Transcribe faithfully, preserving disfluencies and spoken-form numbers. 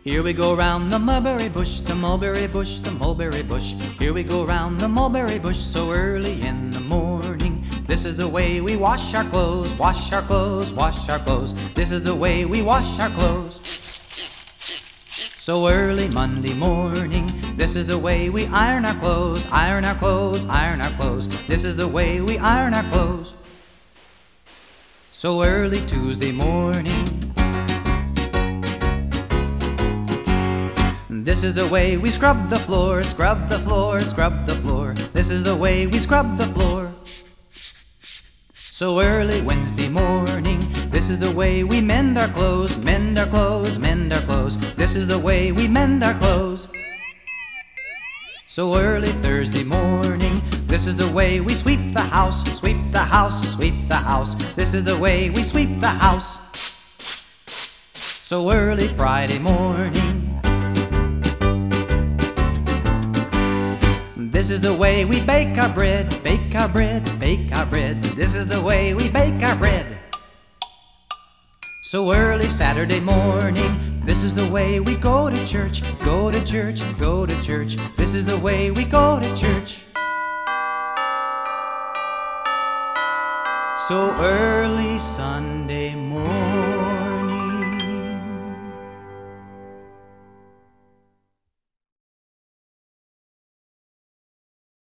Here we go round the mulberry bush, the mulberry bush, the mulberry bush. Here we go round the mulberry bush so early in the morning. This is the way we wash our clothes, wash our clothes, wash our clothes. This is the way we wash our clothes. So early Monday morning, this is the way we iron our clothes, iron our clothes, iron our clothes. This is the way we iron our clothes. So early Tuesday morning, this is the way we scrub the floor, scrub the floor, scrub the floor. This is the way we scrub the floor. So early Wednesday morning, this is the way we mend our clothes, mend our clothes, mend our clothes. This is the way we mend our clothes. So early Thursday morning, this is the way we sweep the house, sweep the house, sweep the house. This is the way we sweep the house. So early Friday morning, this is the way we bake our bread, bake our bread, bake our bread. This is the way we bake our bread. So early Saturday morning, this is the way we go to church, go to church, go to church. This is the way we go to church. So early Sunday morning,